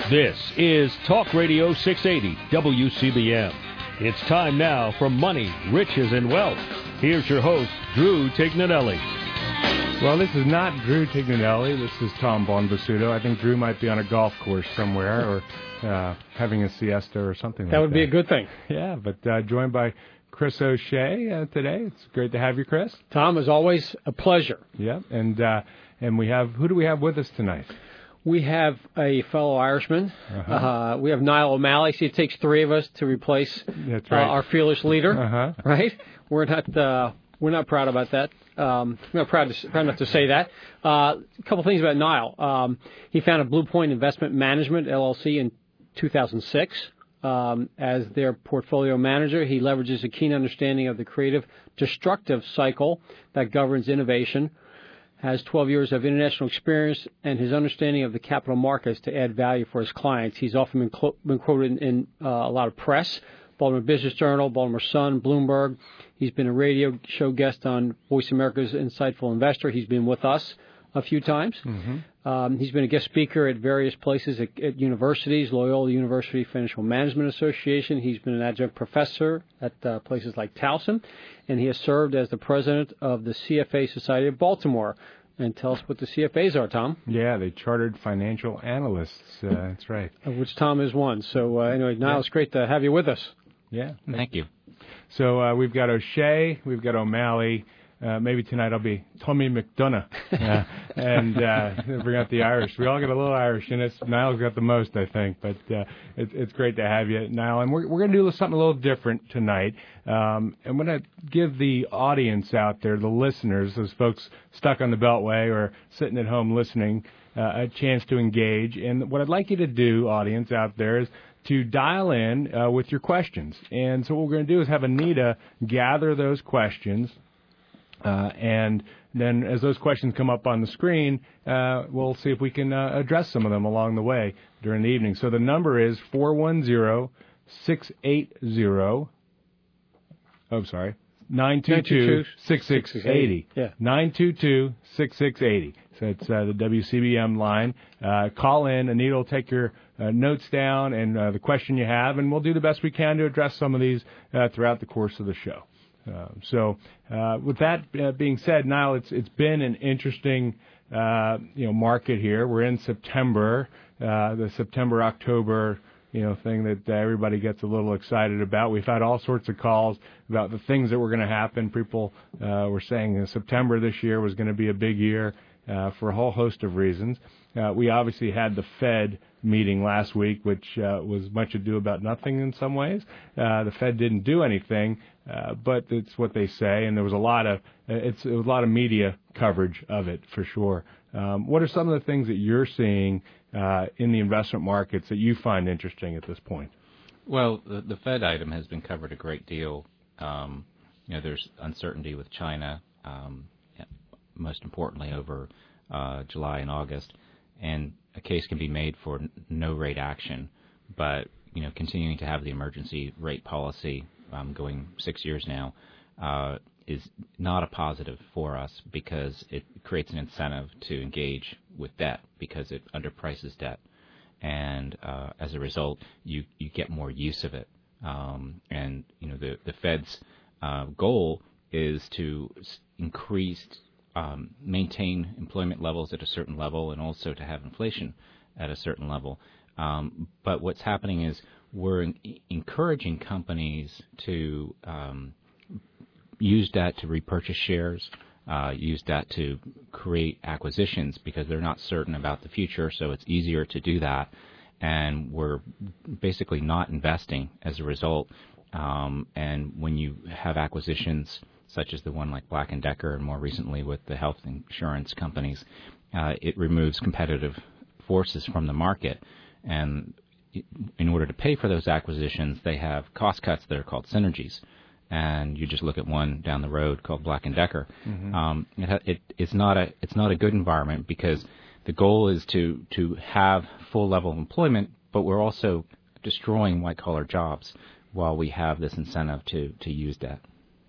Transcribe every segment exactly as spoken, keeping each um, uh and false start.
This is Talk Radio six eighty W C B M. It's time now for Money, Riches, and Wealth. Here's your host, Drew Tignanelli. Well, this is not Drew Tignanelli. This is Tom Bonvisuto. I think Drew might be on a golf course somewhere or uh, having a siesta or something like that. That would be a good thing. Yeah, but uh, joined by Chris O'Shea uh, today. It's great to have you, Chris. Tom, as always, a pleasure. Yeah, and uh, and we have, who do we have with us tonight? We have a fellow Irishman. Uh-huh. Uh, we have Niall O'Malley. See, it takes three of us to replace That's right. uh, our fearless leader. Uh-huh. Right? We're not uh, we're not proud about that. Um, we're not proud, to, proud enough to say that. Uh, a couple things about Niall. Um, he founded Blue Point Investment Management, L L C, in two thousand six. Um, as their portfolio manager, he leverages a keen understanding of the creative, destructive cycle that governs innovation, has twelve years of international experience, and his understanding of the capital markets to add value for his clients. He's often been, clo- been quoted in, in uh, a lot of press, Baltimore Business Journal, Baltimore Sun, Bloomberg. He's been a radio show guest on Voice America's Insightful Investor. He's been with us a few times. Mm-hmm. Um, he's been a guest speaker at various places at, at universities, Loyola University Financial Management Association. He's been an adjunct professor at uh, places like Towson, and he has served as the president of the C F A Society of Baltimore. And tell us what the C F As are, Tom. Yeah, the Chartered Financial Analysts. Uh, that's right. Of which Tom is one. So, uh, anyway, Niall, yeah. It's great to have you with us. Yeah. Thank you. So uh, we've got O'Shea, we've got O'Malley. Uh, maybe tonight I'll be Tommy McDonough uh, and uh, bring out the Irish. We all got a little Irish in us. Niall's got the most, I think, but uh, it's, it's great to have you, Niall. And we're, we're going to do something a little different tonight. Um, I'm going to give the audience out there, the listeners, those folks stuck on the Beltway or sitting at home listening, uh, a chance to engage. And what I'd like you to do, audience out there, is to dial in uh, with your questions. And so what we're going to do is have Anita gather those questions. Uh, and then as those questions come up on the screen, uh, we'll see if we can uh, address some of them along the way during the evening. So the number is four one zero, six eight zero, oh, sorry, nine two two, six six eight zero. Yeah. nine two two, six six eight zero. So it's uh, the W C B M line. Uh, call in. Anita will take your uh, notes down and uh, the question you have, and we'll do the best we can to address some of these uh, throughout the course of the show. Uh, so, uh, with that uh, being said, Niall, it's it's been an interesting uh, you know market here. We're in September, uh, the September October you know thing that uh, everybody gets a little excited about. We've had all sorts of calls about the things that were going to happen. People uh, were saying that September this year was going to be a big year uh, for a whole host of reasons. Uh, we obviously had the Fed meeting last week, which uh, was much ado about nothing in some ways. Uh, the Fed didn't do anything, uh, but it's what they say, and there was a lot of it's it was a lot of media coverage of it for sure. Um, what are some of the things that you're seeing uh, in the investment markets that you find interesting at this point? Well, the, the Fed item has been covered a great deal. Um, you know, there's uncertainty with China, um, most importantly over uh, July and August. And a case can be made for no rate action, but you know, continuing to have the emergency rate policy um, going six years now uh, is not a positive for us because it creates an incentive to engage with debt because it underprices debt, and uh, as a result, you you get more use of it. Um, and you know, the the Fed's uh, goal is to increase. Um, maintain employment levels at a certain level and also to have inflation at a certain level. Um, but what's happening is we're in, encouraging companies to um, use debt to repurchase shares, uh, use debt to create acquisitions because they're not certain about the future, so it's easier to do that. And we're basically not investing as a result. Um, and when you have acquisitions such as the one like Black and Decker and more recently with the health insurance companies, uh, it removes competitive forces from the market. And in order to pay for those acquisitions, they have cost cuts that are called synergies. And you just look at one down the road called Black and Decker. Mm-hmm. Um, it, it, it's not a it's not a good environment because the goal is to to have full level of employment, but we're also destroying white collar jobs while we have this incentive to to use debt.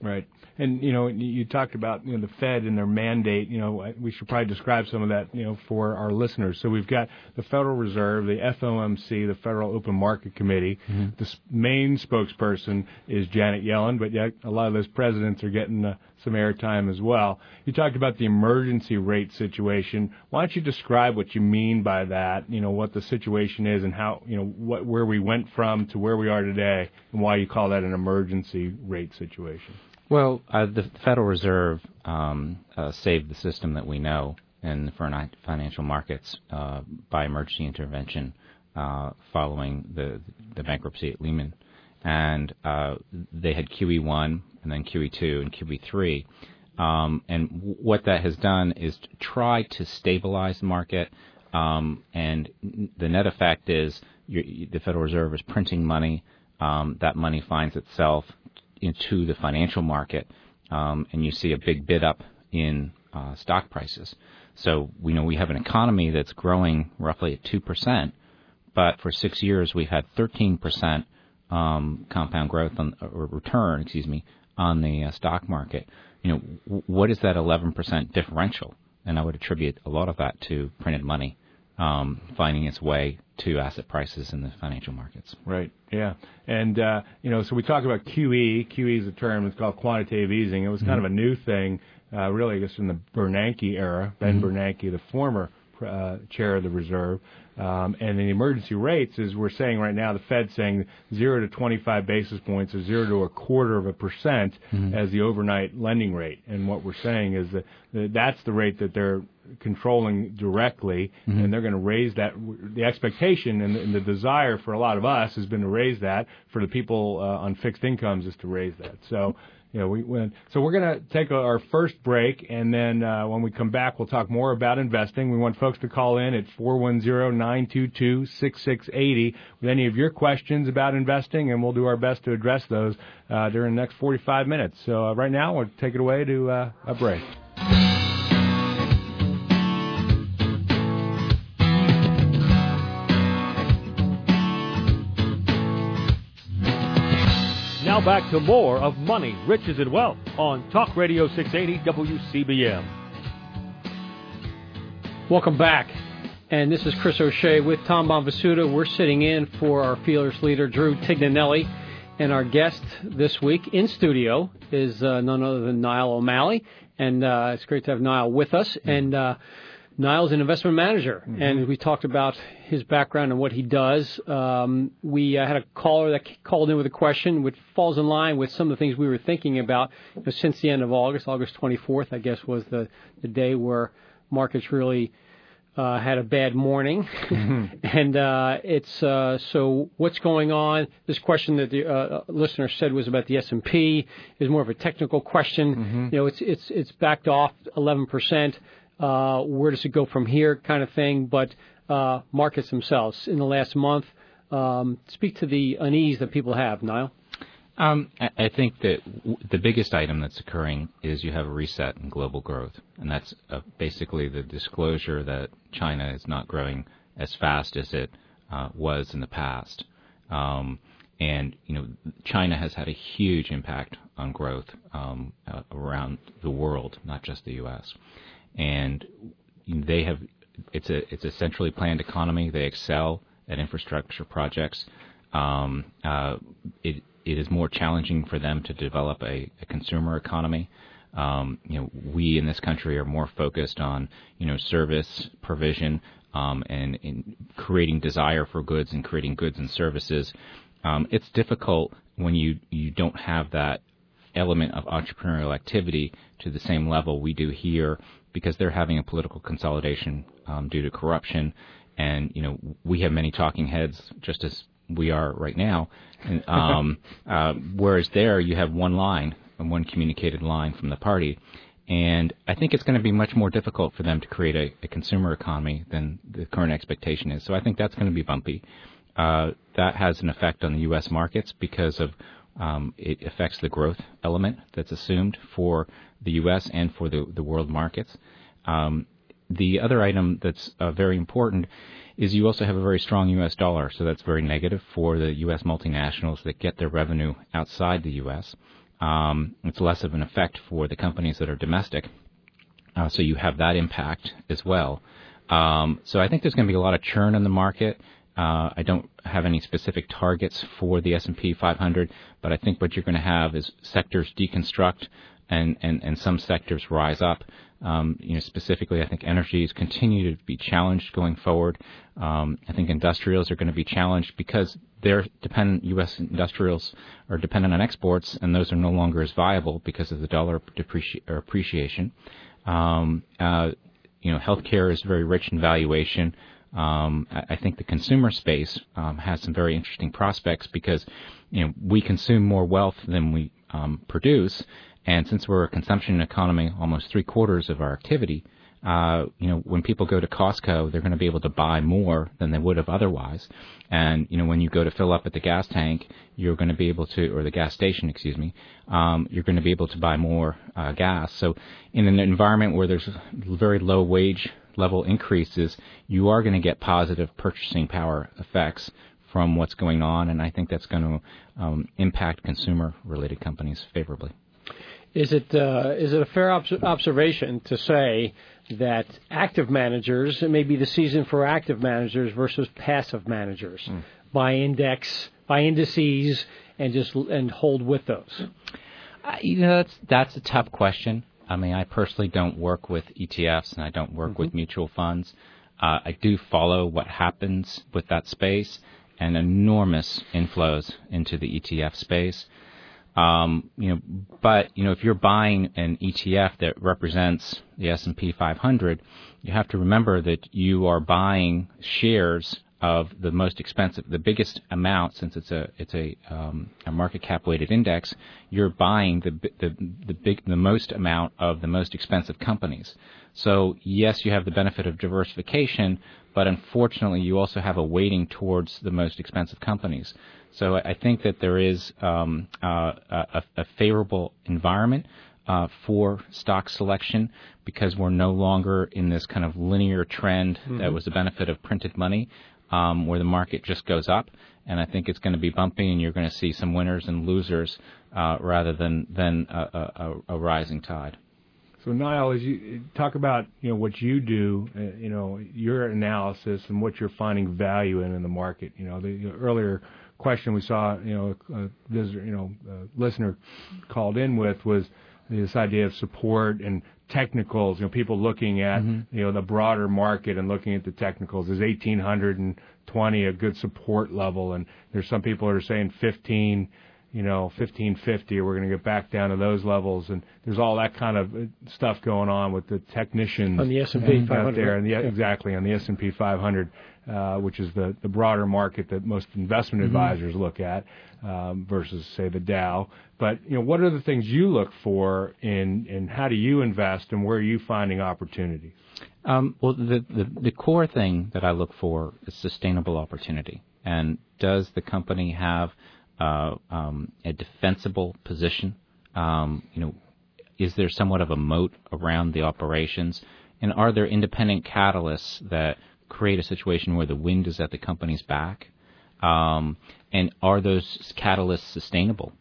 Right. And, you know, you talked about, you know, the Fed and their mandate. You know, we should probably describe some of that, you know, for our listeners. So we've got the Federal Reserve, the F O M C, the Federal Open Market Committee. Mm-hmm. The main spokesperson is Janet Yellen, but yet a lot of those presidents are getting uh, some airtime as well. You talked about the emergency rate situation. Why don't you describe what you mean by that, you know, what the situation is and how, you know, what, where we went from to where we are today and why you call that an emergency rate situation? Well, uh, the Federal Reserve um, uh, saved the system that we know in for financial markets uh, by emergency intervention uh, following the the bankruptcy at Lehman, and uh, they had Q E one and then Q E two and Q E three, um, and w- what that has done is to try to stabilize the market, um, and the net effect is you're, the Federal Reserve is printing money. Um, that money finds itself into the financial market, um, and you see a big bid up in uh, stock prices. So we know we have an economy that's growing roughly at two percent, but for six years we've had thirteen percent um, compound growth on, or return, excuse me, on the uh, stock market. You know, w- what is that eleven percent differential? And I would attribute a lot of that to printed money um, finding its way to asset prices in the financial markets. Right, yeah. And, uh, you know, so we talk about Q E. Q E is a term. It's called quantitative easing. It was kind mm-hmm. of a new thing, uh, really, I guess, in the Bernanke era. Ben mm-hmm. Bernanke, the former uh, chair of the Reserve. Um, and the emergency rates, as we're saying right now, the Fed's saying zero to twenty-five basis points or zero to a quarter of a percent mm-hmm. as the overnight lending rate. And what we're saying is that, that that's the rate that they're controlling directly, mm-hmm. and they're going to raise that. The expectation and the, and the desire for a lot of us has been to raise that. For the people uh, on fixed incomes is to raise that. So, you know, we went. So we're going to take a, our first break, and then uh, when we come back, we'll talk more about investing. We want folks to call in at four one zero, nine two two, six six eight zero with any of your questions about investing, and we'll do our best to address those uh, during the next forty-five minutes. So uh, right now, we'll take it away to uh, a break. Now back to more of Money, Riches, and Wealth on Talk Radio six eighty W C B M. Welcome back. And this is Chris O'Shea with Tom Bonvisuta. We're sitting in for our Feelers leader, Drew Tignanelli. And our guest this week in studio is uh, none other than Niall O'Malley. And uh, it's great to have Niall with us. Mm-hmm. And uh, Niall's an investment manager, mm-hmm. and we talked about his background and what he does. Um, we uh, had a caller that called in with a question which falls in line with some of the things we were thinking about you know, since the end of August. August twenty-fourth, I guess, was the, the day where markets really uh, had a bad morning. Mm-hmm. and uh, it's uh, so what's going on? This question that the uh, listener said was about the S and P is more of a technical question. Mm-hmm. You know, it's it's it's backed off eleven percent. Uh, where does it go from here kind of thing, but uh, markets themselves in the last month, um, speak to the unease that people have, Niall. Um, I think that w- the biggest item that's occurring is you have a reset in global growth, and that's uh, basically the disclosure that China is not growing as fast as it uh, was in the past. Um, and, you know, China has had a huge impact on growth um, uh, around the world, not just the U S And they have it's a it's a centrally planned economy. They excel at infrastructure projects. Um, uh, it it is more challenging for them to develop a, a consumer economy. Um, you know, we in this country are more focused on you know service provision um, and, and creating desire for goods and creating goods and services. Um, it's difficult when you you don't have that element of entrepreneurial activity to the same level we do here, because they're having a political consolidation um, due to corruption, and you know we have many talking heads, just as we are right now. And, um, uh, whereas there, you have one line and one communicated line from the party, and I think it's going to be much more difficult for them to create a, a consumer economy than the current expectation is. So I think that's going to be bumpy. Uh, that has an effect on the U S markets because of Um, it affects the growth element that's assumed for the U S and for the, the world markets. Um, the other item that's uh, very important is you also have a very strong U S dollar, so that's very negative for the U S multinationals that get their revenue outside the U S. Um, it's less of an effect for the companies that are domestic. Uh, so you have that impact as well. Um, so I think there's going to be a lot of churn in the market. Uh, I don't have any specific targets for the S and P five hundred, but I think what you're going to have is sectors deconstruct and, and, and some sectors rise up. Um, you know, specifically, I think energies continue to be challenged going forward. Um, I think industrials are going to be challenged because they're dependent. U S industrials are dependent on exports, and those are no longer as viable because of the dollar depreci- or appreciation. Um, uh, you know, healthcare is very rich in valuation. Um, I, I think the consumer space um, has some very interesting prospects because, you know, we consume more wealth than we um, produce. And since we're a consumption economy, almost three quarters of our activity, uh, you know, when people go to Costco, they're going to be able to buy more than they would have otherwise. And, you know, when you go to fill up at the gas tank, you're going to be able to, or the gas station, excuse me, um, you're going to be able to buy more uh, gas. So in an environment where there's very low wage level increases, you are going to get positive purchasing power effects from what's going on. And I think that's going to um, impact consumer-related companies favorably. Is it uh, is it a fair obs- observation to say that active managers, it may be the season for active managers versus passive managers, mm. buy index, buy indices, and just and hold with those? Uh, you know, that's that's a tough question. I mean, I personally don't work with E T Fs and I don't work mm-hmm. with mutual funds. Uh, I do follow what happens with that space and enormous inflows into the E T F space. Um, you know, but, you know, if you're buying an E T F that represents the S and P five hundred, you have to remember that you are buying shares of the most expensive, the biggest amount, since it's a it's a, um, a market cap weighted index. You're buying the the the big the most amount of the most expensive companies. So yes, you have the benefit of diversification, but unfortunately, you also have a weighting towards the most expensive companies. So I think that there is um, uh, a, a favorable environment uh, for stock selection because we're no longer in this kind of linear trend mm-hmm. that was the benefit of printed money, um, where the market just goes up. And I think it's going to be bumpy, and you're going to see some winners and losers uh, rather than than a, a, a rising tide. So, Niall, as you talk about, you know, what you do, uh, you know, your analysis and what you're finding value in in the market. You know, the you know, earlier question we saw, you know, a visitor, you know, a listener called in with was this idea of support and technicals. You know, people looking at, mm-hmm. you know, the broader market and looking at the technicals. Is eighteen twenty a good support level? And there's some people that are saying fifteen. You know, fifteen fifty, or we're going to get back down to those levels, and there's all that kind of stuff going on with the technicians on the S and P five hundred out there, and the, yeah. exactly on the S and P five hundred, uh, which is the, the broader market that most investment mm-hmm. advisors look at um, versus, say, the Dow. But you know, what are the things you look for in, in how do you invest, and where are you finding opportunities? Um, well, the, the the core thing that I look for is sustainable opportunity, and does the company have Uh, um, a defensible position? Um, you know, is there somewhat of a moat around the operations? And are there independent catalysts that create a situation where the wind is at the company's back? Um, and are those catalysts sustainable?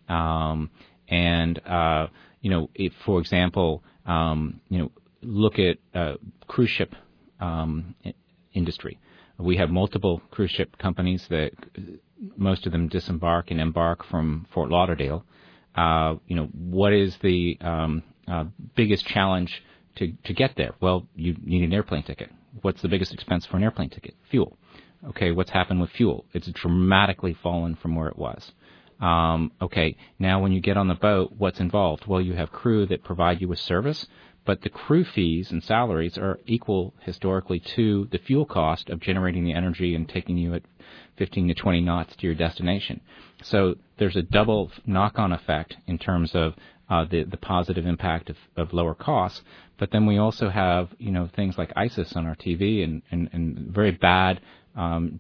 Um, and, uh, you know, if, for example, um, you know, look at uh, cruise ship um, industry. We have multiple cruise ship companies that most of them disembark and embark from Fort Lauderdale. Uh, you know, what is the um, uh, biggest challenge to, to get there? Well, you need an airplane ticket. What's the biggest expense for an airplane ticket? Fuel. Okay, what's happened with fuel? It's dramatically fallen from where it was. Um, okay, now when you get on the boat, what's involved? Well, you have crew that provide you with service, but the crew fees and salaries are equal historically to the fuel cost of generating the energy and taking you at fifteen to twenty knots to your destination. So there's a double knock-on effect in terms of uh, the, the positive impact of, of lower costs. But then we also have, you know, things like ISIS on our T V and, and, and very bad um,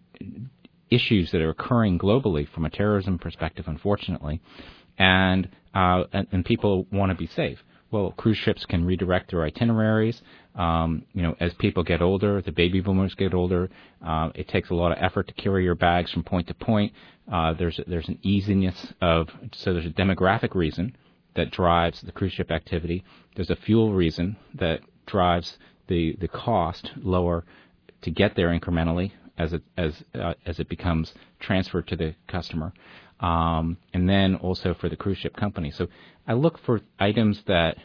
issues that are occurring globally from a terrorism perspective, unfortunately. And, uh, and, and people want to be safe. Well, cruise ships can redirect their itineraries. Um, you know, as people get older, the baby boomers get older. Uh, it takes a lot of effort to carry your bags from point to point. Uh, there's there's an easiness of so there's a demographic reason that drives the cruise ship activity. There's a fuel reason that drives the the cost lower to get there incrementally as it as uh, as it becomes transferred to the customer, um, and then also for the cruise ship company. So I look for items that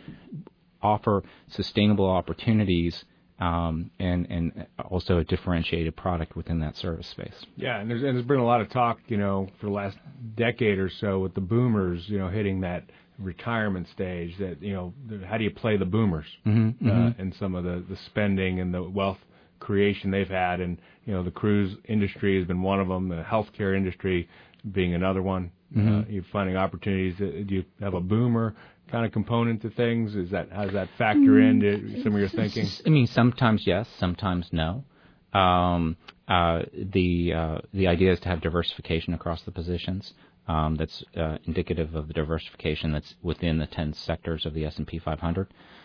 offer sustainable opportunities. Um, and, and also a differentiated product within that service space. Yeah, and there's, and there's been a lot of talk, you know, for the last decade or so with the boomers, you know, hitting that retirement stage. That you know, how do you play the boomers mm-hmm, uh, mm-hmm. and some of the, the spending and the wealth creation they've had, and you know, the cruise industry has been one of them. The healthcare industry being another one. Mm-hmm. Uh, you're finding opportunities. Do you have a boomer kind of component to things? Is that how does that factor into some of your thinking? I mean, sometimes yes, sometimes no. Um, uh, the uh, the idea is to have diversification across the positions. Um, that's uh, indicative of the diversification that's within the ten sectors of the S and P five hundred.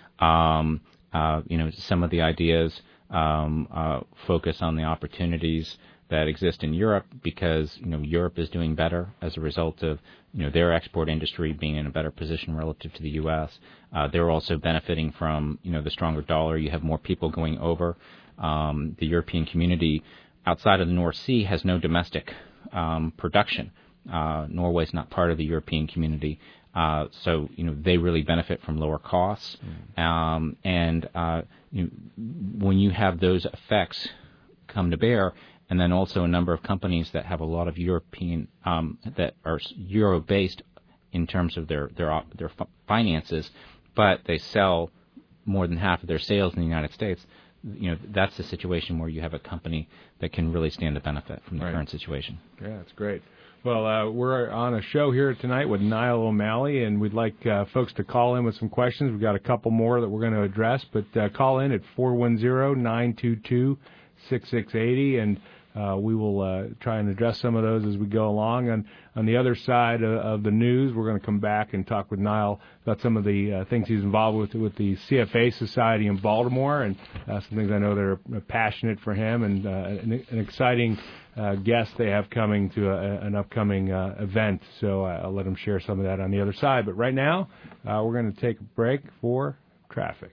Um, uh, you know, some of the ideas um, uh, focus on the opportunities that exist in Europe because, you know, Europe is doing better as a result of, you know, their export industry being in a better position relative to the U S. Uh, they're also benefiting from, you know, the stronger dollar. You have more people going over. Um, the European community outside of the North Sea has no domestic um, production. Uh, Norway's not part of the European community. Uh, so, you know, they really benefit from lower costs. Mm. Um, and uh, you know, when you have those effects come to bear, and then also a number of companies that have a lot of European, um, that are euro-based in terms of their their their finances, but they sell more than half of their sales in the United States. You know, that's the situation where you have a company that can really stand to benefit from the right. current situation. Yeah, that's great. Well, uh, we're on a show here tonight with Niall O'Malley, and we'd like uh, folks to call in with some questions. We've got a couple more that we're going to address, but uh, call in at four one zero, nine two two, six six eight zero, and Uh, we will uh, try and address some of those as we go along. And on the other side of, of the news, we're going to come back and talk with Niall about some of the uh, things he's involved with with the C F A Society in Baltimore, and uh, some things I know that are passionate for him, and uh, an, an exciting uh, guest they have coming to a, an upcoming uh, event. So uh, I'll let him share some of that on the other side. But right now, uh, we're going to take a break for traffic.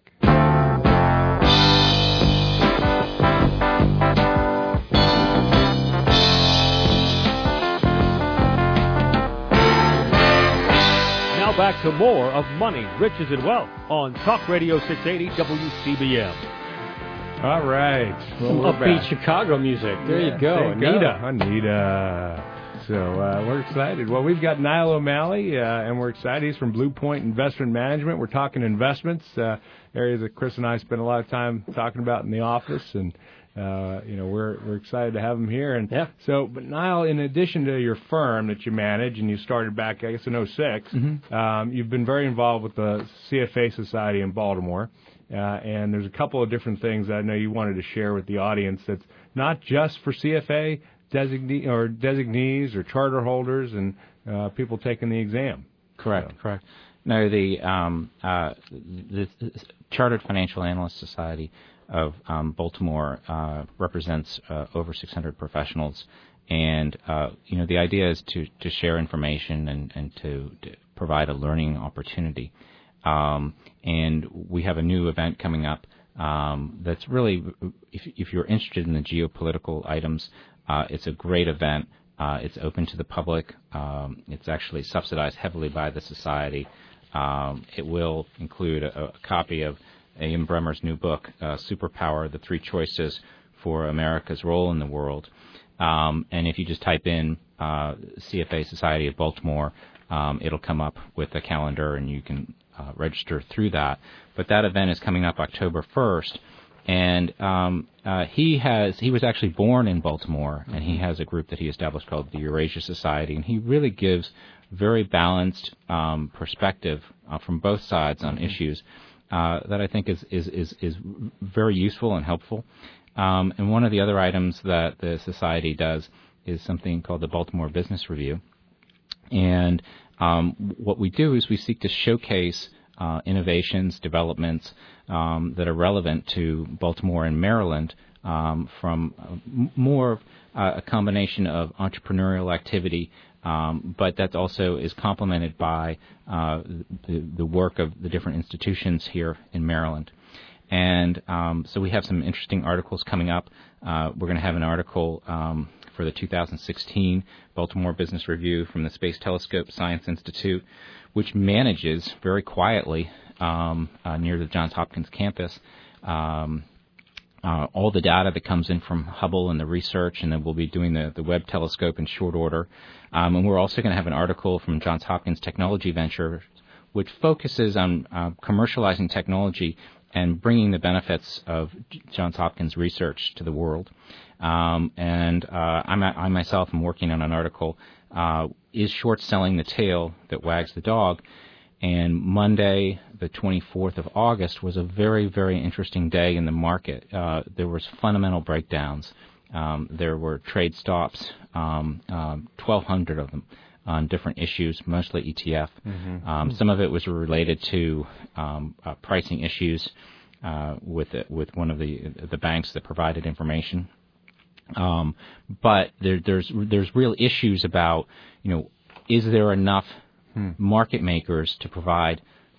Now back to more of Money, Riches, and Wealth on Talk Radio six eighty W C B M. All right. Well, Some we're upbeat back. Chicago music. There yeah, you go, there you Anita. Go. Anita. So uh, we're excited. Well, we've got Niall O'Malley, uh, and we're excited. He's from Blue Point Investment Management. We're talking investments, uh, areas that Chris and I spend a lot of time talking about in the office, and uh, you know we're we're excited to have him here. And yeah. So, but Niall, in addition to your firm that you manage, and you started back, I guess, in oh six, mm-hmm. um, you've been very involved with the C F A Society in Baltimore. Uh, and there's a couple of different things that I know you wanted to share with the audience that's not just for C F A designee or designees or charter holders and uh, people taking the exam. Correct, so. correct. No, the, um, uh, the, the Chartered Financial Analyst Society of um, Baltimore uh, represents uh, over six hundred professionals, and uh, you know the idea is to, to share information and, and to, to provide a learning opportunity. Um, and we have a new event coming up um, that's really, if, if you're interested in the geopolitical items, uh, it's a great event. Uh, it's open to the public. Um, it's actually subsidized heavily by the society. Um, it will include a, a copy of Ian Bremmer's new book, uh, Superpower, The Three Choices for America's Role in the World. Um, and if you just type in uh, C F A Society of Baltimore, um, it'll come up with a calendar, and you can uh, register through that. But that event is coming up October first. And um, uh, he has he was actually born in Baltimore, and he has a group that he established called the Eurasia Society, and he really gives very balanced um, perspective uh, from both sides on mm-hmm. issues uh, that I think is, is, is, is very useful and helpful. Um, and one of the other items that the society does is something called the Baltimore Business Review. And um, what we do is we seek to showcase uh, innovations, developments um, that are relevant to Baltimore and Maryland um, from uh, m- more uh, a combination of entrepreneurial activity, um, but that also is complemented by uh, the, the work of the different institutions here in Maryland. And um, so we have some interesting articles coming up. Uh, we're going to have an article um, for the two thousand sixteen Baltimore Business Review from the Space Telescope Science Institute, which manages very quietly um, uh, near the Johns Hopkins campus um, uh, all the data that comes in from Hubble and the research, and then we'll be doing the, the Webb telescope in short order. Um, and we're also going to have an article from Johns Hopkins Technology Ventures, which focuses on uh, commercializing technology and bringing the benefits of Johns Hopkins research to the world. Um, and uh, I'm, I myself am working on an article, uh, Is Short Selling the Tail That Wags the Dog? And Monday, the twenty-fourth of August, was a very, very interesting day in the market. Uh, there was fundamental breakdowns. Um, there were trade stops, um, um, twelve hundred of them, on different issues, mostly E T F. Mm-hmm. Um, some of it was related to um, uh, pricing issues uh, with the, with one of the the banks that provided information. Um, but there, there's there's real issues about, you know, is there enough hmm. market makers to provide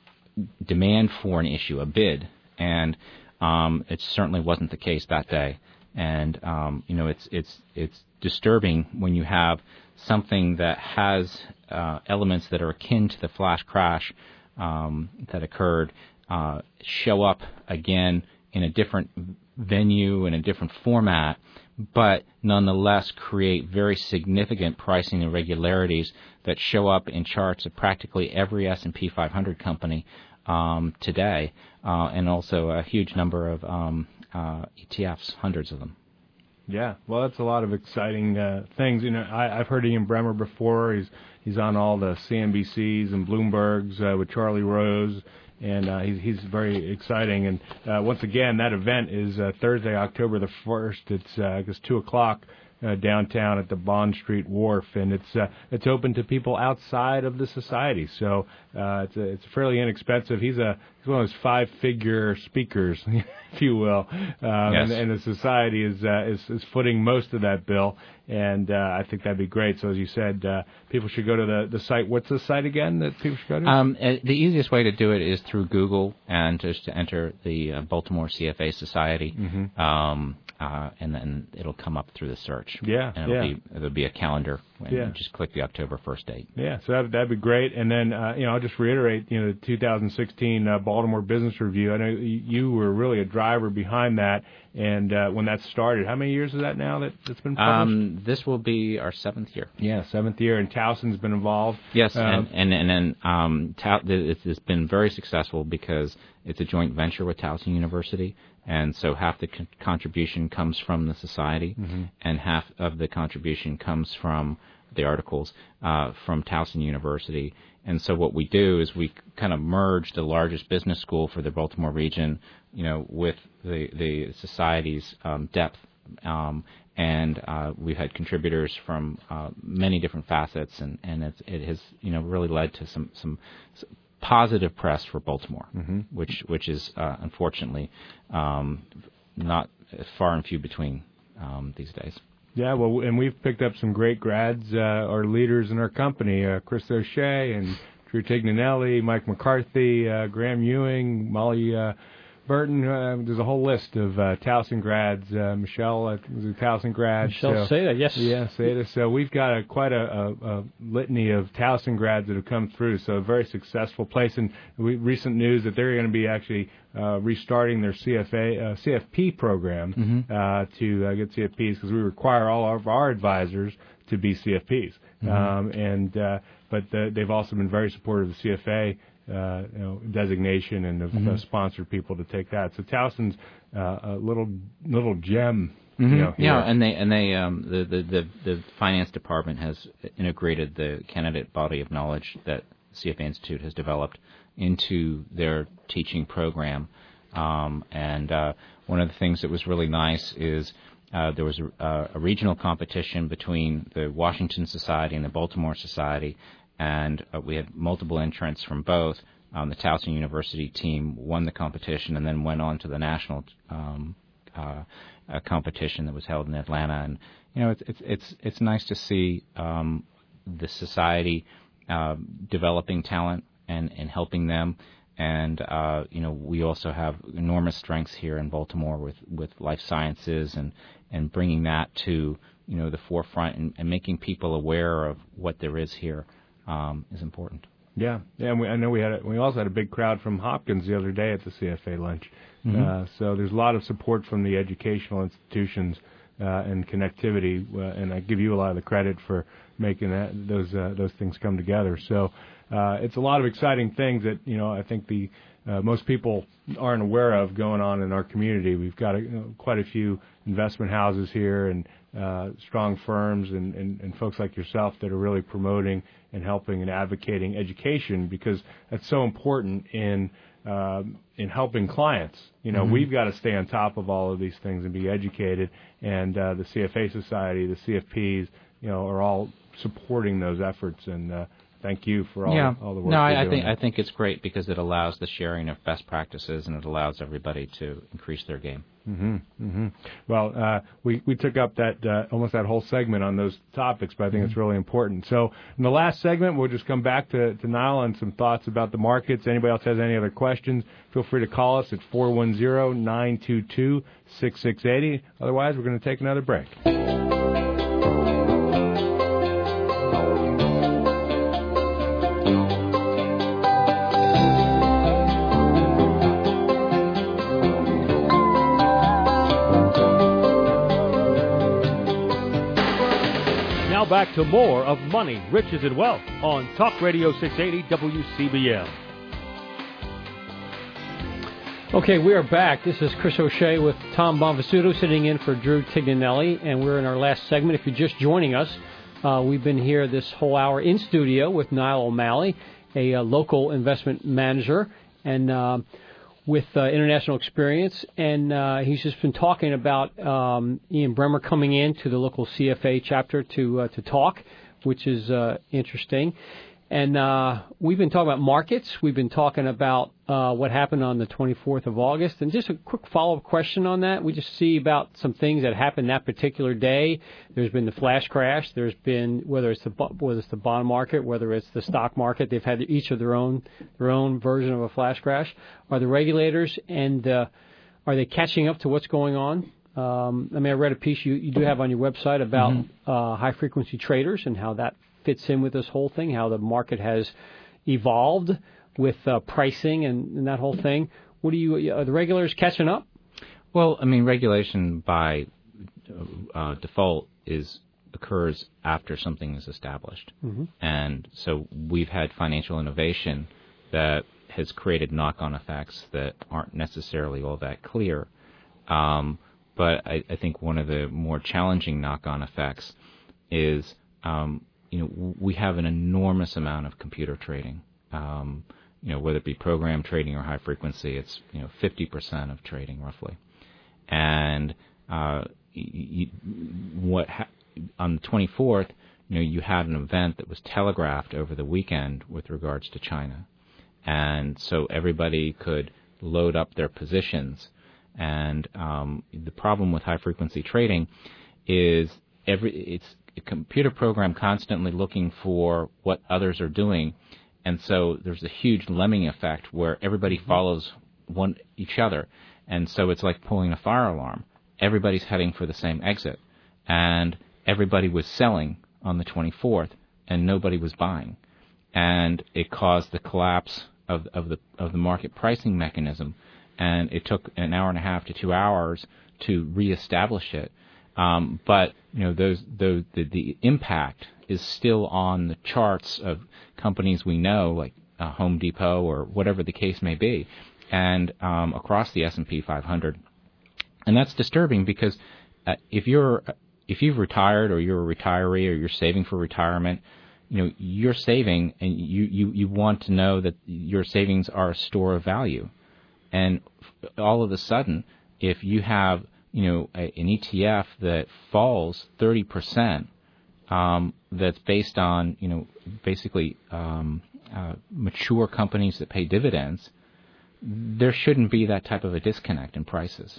demand for an issue, a bid, and um, it certainly wasn't the case that day. And um, you know, it's it's it's disturbing when you have something that has uh, elements that are akin to the flash crash um, that occurred uh, show up again in a different venue, in a different format, but nonetheless create very significant pricing irregularities that show up in charts of practically every S and P five hundred company um, today, uh, and also a huge number of um, uh, E T Fs, hundreds of them. Yeah, well, that's a lot of exciting uh, things. You know, I, I've heard Ian Bremmer before. He's he's on all the C N B Cs and Bloombergs uh, with Charlie Rose, and uh, he's he's very exciting. And uh, once again, that event is uh, Thursday, October the first. It's uh, I guess two o'clock. Uh, downtown at the Bond Street Wharf, and it's uh, it's open to people outside of the society. So uh, it's a, it's fairly inexpensive. He's a he's one of those five-figure speakers, if you will, um, yes. and, and the society is, uh, is is footing most of that bill. And uh, I think that'd be great. So as you said, uh, people should go to the, the site. What's the site again that people should go to? Um, uh, the easiest way to do it is through Google and just to enter the uh, Baltimore C F A Society. Mm-hmm. Um, Uh, and then it'll come up through the search. Yeah, and it'll yeah. be it'll be a calendar. And yeah. you just click the October first date. Yeah, so that that'd be great. And then uh, you know, I'll just reiterate, you know, the two thousand sixteen uh, Baltimore Business Review. I know you were really a driver behind that. And uh, when that started, how many years is that now that it's been published? Um, this will be our seventh year. Yeah, seventh year, and Towson's been involved. Yes, uh, and and and then um, Tow- it's, it's been very successful because it's a joint venture with Towson University, and so half the con- contribution comes from the society, mm-hmm. and half of the contribution comes from the articles uh, from Towson University. And so what we do is we kind of merge the largest business school for the Baltimore region, you know, with the the society's um, depth, um, and uh, we've had contributors from uh, many different facets, and and it's, it has you know really led to some some positive press for Baltimore, mm-hmm. which which is uh, unfortunately um, not far and few between um, these days. Yeah, well, and we've picked up some great grads, uh, our leaders in our company, uh, Chris O'Shea and Drew Tignanelli, Mike McCarthy, uh, Graham Ewing, Molly uh, Burton. Uh, there's a whole list of uh, Towson grads. Uh, Michelle uh, was a Towson grad. Michelle so, Seda, yes. Yeah, Seda. So we've got a, quite a, a, a litany of Towson grads that have come through. So a very successful place. And we, recent news that they're going to be actually uh, restarting their C F A, uh, C F P program mm-hmm. uh, to uh, get C F Ps, because we require all of our advisors to be C F Ps. Mm-hmm. Um, and uh, but the, they've also been very supportive of the C F A Uh, you know, designation, and have mm-hmm. uh, sponsored people to take that. So Towson's uh, a little little gem. Mm-hmm. You know, yeah, and they and they um, the, the the the finance department has integrated the candidate body of knowledge that C F A Institute has developed into their teaching program. Um, and uh, one of the things that was really nice is uh, there was a, a regional competition between the Washington Society and the Baltimore Society. And uh, we had multiple entrants from both. Um, the Towson University team won the competition and then went on to the national um, uh, a competition that was held in Atlanta, and you know, it's it's it's it's nice to see um, the society uh, developing talent and, and helping them. And uh, you know, we also have enormous strengths here in Baltimore with, with life sciences and, and bringing that to you know the forefront and, and making people aware of what there is here um, is important. Yeah, yeah. And we, I know we had a, we also had a big crowd from Hopkins the other day at the C F A lunch. Mm-hmm. Uh, so there's a lot of support from the educational institutions uh, and connectivity, uh, and I give you a lot of the credit for making that those uh, those things come together. So uh, it's a lot of exciting things that you know I think the uh, most people aren't aware of going on in our community. We've got a, you know, quite a few investment houses here and uh, strong firms and, and, and folks like yourself that are really promoting and helping and advocating education, because that's so important in uh, in helping clients. You know, mm-hmm. we've got to stay on top of all of these things and be educated. And uh, the C F A Society, the C F Ps, you know, are all supporting those efforts. And uh, thank you for all, yeah. the, all the work. No, I, you're I doing. think I think it's great because it allows the sharing of best practices and it allows everybody to increase their game. Mm-hmm, mm-hmm. Well, uh, we, we took up that uh, almost that whole segment on those topics, but I think mm-hmm. it's really important. So in the last segment, we'll just come back to, to Niall and some thoughts about the markets. Anybody else has any other questions, feel free to call us at four one zero, nine two two, six six eight zero. Otherwise, we're going to take another break. Back to more of Money, Riches, and Wealth on Talk Radio six eighty W C B M. Okay, we are back. This is Chris O'Shea with Tom Bonvisuto sitting in for Drew Tignanelli, and we're in our last segment. If you're just joining us, uh, we've been here this whole hour in studio with Niall O'Malley, a, a local investment manager, and uh, with uh, international experience, and uh, he's just been talking about um, Ian Bremmer coming in to the local C F A chapter to uh, to talk, which is uh, interesting. And uh, we've been talking about markets. We've been talking about uh, what happened on the twenty-fourth of August. And just a quick follow-up question on that. We just see about some things that happened that particular day. There's been the flash crash. There's been, whether it's the whether it's the bond market, whether it's the stock market, they've had each of their own their own version of a flash crash. Are the regulators and uh, are they catching up to what's going on? Um, I mean, I read a piece you, you do have on your website about mm-hmm. uh, high-frequency traders and how that fits in with this whole thing, how the market has evolved with uh, pricing and, and that whole thing. What do you, are the regulators catching up? Well, I mean, regulation by uh, default is occurs after something is established. Mm-hmm. And so we've had financial innovation that has created knock-on effects that aren't necessarily all that clear. Um, but I, I think one of the more challenging knock-on effects is um, you know, we have an enormous amount of computer trading. Um, you know, whether it be program trading or high frequency, it's you know fifty percent of trading roughly. And uh, you, what ha- on the twenty-fourth, you know, you had an event that was telegraphed over the weekend with regards to China, and so everybody could load up their positions. And um, the problem with high frequency trading is every it's a computer program constantly looking for what others are doing, and so there's a huge lemming effect where everybody follows one each other, and so it's like pulling a fire alarm. Everybody's heading for the same exit, and everybody was selling on the twenty-fourth, and nobody was buying, and it caused the collapse of of the of the market pricing mechanism, and it took an hour and a half to two hours to reestablish it. Um, but you know, those, those the, the impact is still on the charts of companies we know, like uh, Home Depot or whatever the case may be, and um, across the S and P five hundred. And that's disturbing because uh, if you're if you've retired or you're a retiree or you're saving for retirement, you know you're saving and you, you, you want to know that your savings are a store of value, and all of a sudden, if you have you know, a, an E T F that falls thirty percent, um, that's based on, you know, basically um, uh, mature companies that pay dividends, there shouldn't be that type of a disconnect in prices.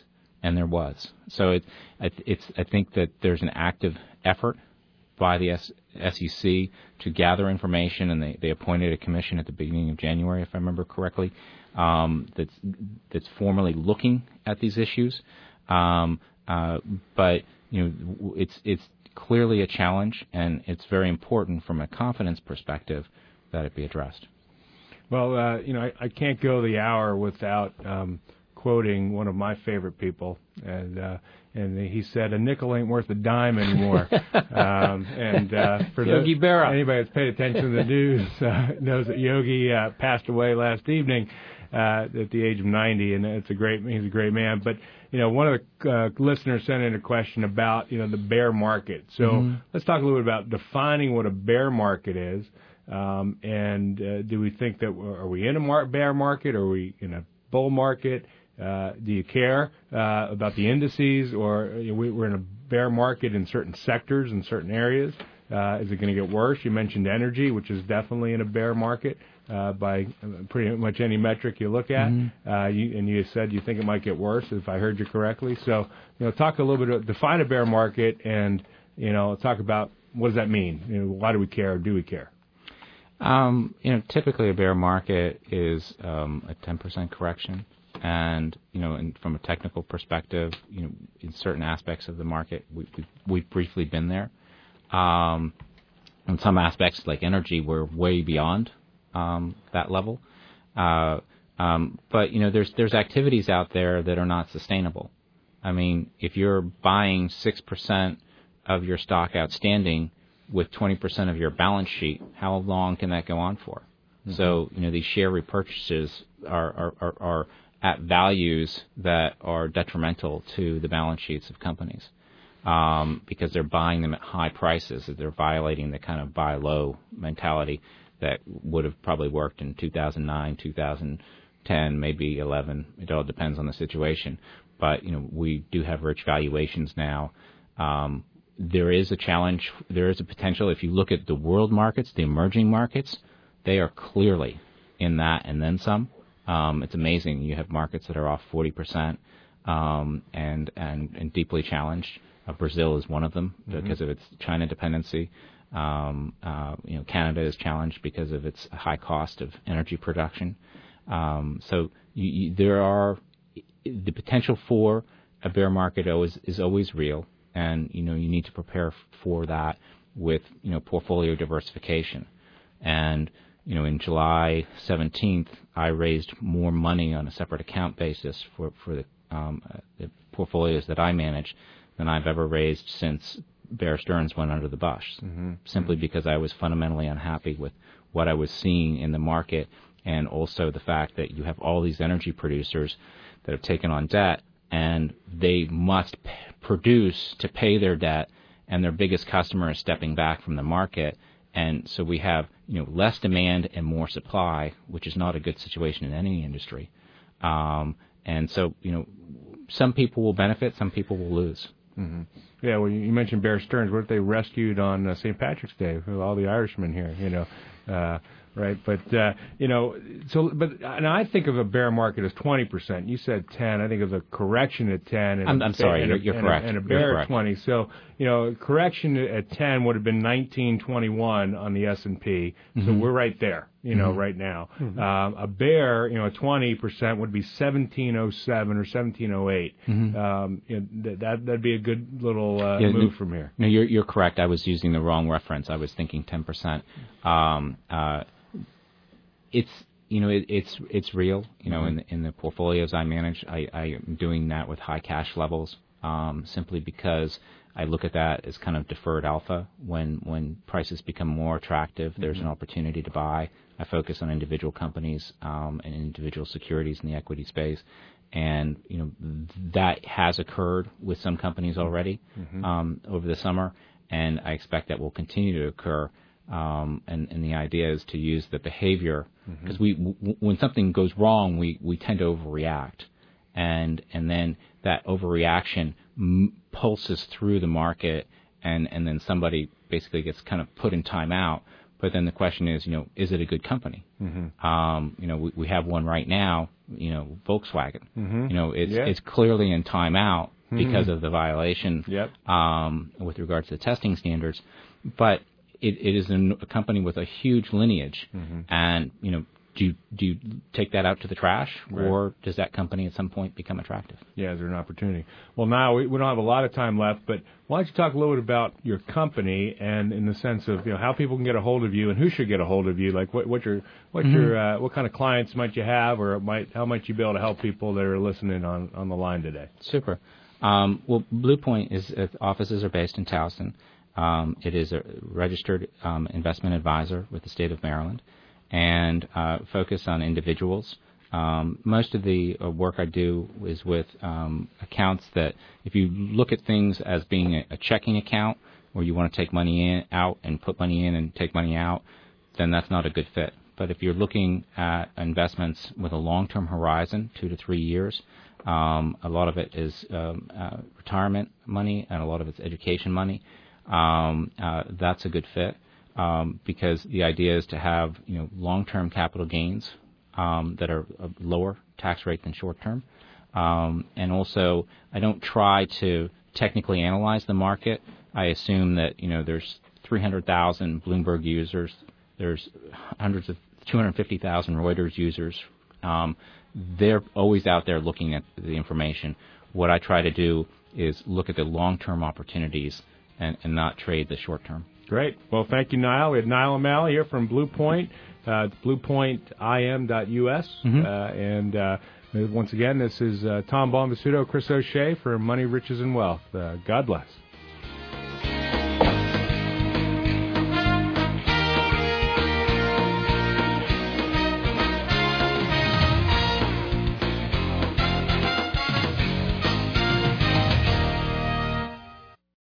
and there was. So it, it's, I think that there's an active effort by the S E C to gather information, and they, they appointed a commission at the beginning of January, if I remember correctly, um, that's that's formally looking at these issues. Um, uh, but you know, it's it's clearly a challenge, and it's very important from a confidence perspective that it be addressed. Well, uh, you know, I, I can't go the hour without um, quoting one of my favorite people, and uh, and he said, "A nickel ain't worth a dime anymore." um, and uh, for Yogi the, Berra. anybody that's paid attention to the news uh, knows that Yogi uh, passed away last evening uh, at the age of ninety, and it's a great he's a great man. But you know, one of the uh, listeners sent in a question about you know the bear market. So mm-hmm. let's talk a little bit about defining what a bear market is. Um, and uh, do we think that are we in a mar- bear market? Or are we in a bull market? Uh, do you care uh, about the indices, or you know, we, we're in a bear market in certain sectors and certain areas? Uh, is it going to get worse? You mentioned energy, which is definitely in a bear market uh, by pretty much any metric you look at. Mm-hmm. Uh, you, and you said you think it might get worse, if I heard you correctly. So, you know, talk a little bit, define a bear market, and you know, talk about what does that mean? You know, why do we care, or do we care? Um, you know, typically a bear market is um, a ten percent correction. And, you know, in, from a technical perspective, you know, in certain aspects of the market, we, we, we've briefly been there. Um, in some aspects, like energy, we're way beyond um, that level. Uh, um, but, you know, there's there's activities out there that are not sustainable. I mean, if you're buying six percent of your stock outstanding with twenty percent of your balance sheet, how long can that go on for? Mm-hmm. So, you know, these share repurchases are are, are, are at values that are detrimental to the balance sheets of companies um, because they're buying them at high prices. They're violating the kind of buy low mentality that would have probably worked in two thousand nine, two thousand ten, maybe eleven. It all depends on the situation. But, you know, we do have rich valuations now. Um, there is a challenge. There is a potential. If you look at the world markets, the emerging markets, they are clearly in that and then some. Um, it's amazing. You have markets that are off forty percent um, and, and and deeply challenged. Uh, Brazil is one of them mm-hmm. because of its China dependency. Um, uh, you know, Canada is challenged because of its high cost of energy production. Um, so you, you, there are the potential for a bear market always is always real, and you know you need to prepare for that with you know portfolio diversification. And you know, in July seventeenth, I raised more money on a separate account basis for for the, um, uh, the portfolios that I manage than I've ever raised since Bear Stearns went under the bus. Mm-hmm. Simply because I was fundamentally unhappy with what I was seeing in the market, and also the fact that you have all these energy producers that have taken on debt, and they must p- produce to pay their debt, and their biggest customer is stepping back from the market. And so we have, you know, less demand and more supply, which is not a good situation in any industry. Um, and so, you know, some people will benefit, some people will lose. Mm-hmm. Yeah, well, you mentioned Bear Stearns. What if they rescued on uh, Saint Patrick's Day with all the Irishmen here, you know, uh, right? But, uh, you know, so, but, and I think of a bear market as twenty percent. You said ten. I think of a correction at ten. And I'm, a, I'm sorry, and you're, a, you're and correct. A, and a bear you're at twenty. So, you know, correction at ten would have been nineteen twenty-one on the S and P. Mm-hmm. So we're right there, you know, mm-hmm. right now. Mm-hmm. Um, a bear, you know, twenty percent would be seventeen oh seven or seventeen oh eight. Mm-hmm. Um, you know, that, that'd be a good little uh, yeah, move no, from here. No, you're, you're correct. I was using the wrong reference. I was thinking ten percent. Um, uh, it's, you know, it, it's it's real. You know, mm-hmm. in, in the portfolios I manage, I, I am doing that with high cash levels um, simply because I look at that as kind of deferred alpha. When when prices become more attractive, mm-hmm. there's an opportunity to buy. I focus on individual companies um, and individual securities in the equity space. And, you know, that has occurred with some companies already mm-hmm. um, over the summer, and I expect that will continue to occur. Um, and, and the idea is to use the behavior, because mm-hmm. we w- when something goes wrong, we, we tend to overreact. And and then that overreaction m- pulses through the market, and, and then somebody basically gets kind of put in timeout But then the question is, you know, is it a good company? Mm-hmm. Um, you know, we, we have one right now, you know, Volkswagen. Mm-hmm. You know, it's yeah. it's clearly in timeout because mm-hmm. of the violation yep. um, with regards to testing standards. But it, it is a, a company with a huge lineage, mm-hmm. and you know, do you, do you take that out to the trash, right. or does that company at some point become attractive? Yeah, is there an opportunity? Well, now we, we don't have a lot of time left, but why don't you talk a little bit about your company and in the sense of you know how people can get a hold of you and who should get a hold of you? Like what what your what mm-hmm. your uh, what kind of clients might you have, or might how might you be able to help people that are listening on, on the line today? Super. Um, well, Blue Point is uh, offices are based in Towson. Um, it is a registered um, investment advisor with the state of Maryland, and uh, focus on individuals. Um, most of the uh, work I do is with um, accounts that, if you look at things as being a, a checking account where you want to take money in, out and put money in and take money out, then that's not a good fit. But if you're looking at investments with a long-term horizon, two to three years, um, a lot of it is um, uh, retirement money and a lot of it's education money. Um, uh, that's a good fit. Um, because the idea is to have you know long-term capital gains um, that are a lower tax rate than short-term, um, and also I don't try to technically analyze the market. I assume that you know there's three hundred thousand Bloomberg users, there's hundreds of two hundred fifty thousand Reuters users. Um, they're always out there looking at the information. What I try to do is look at the long-term opportunities and, and not trade the short-term. Great. Well, thank you, Niall. We had Niall O'Malley here from Blue Point, uh, blue point I M dot U S. Mm-hmm. Uh, and uh, once again, this is uh, Tom Bonvisuto, Chris O'Shea for Money, Riches, and Wealth. Uh, God bless.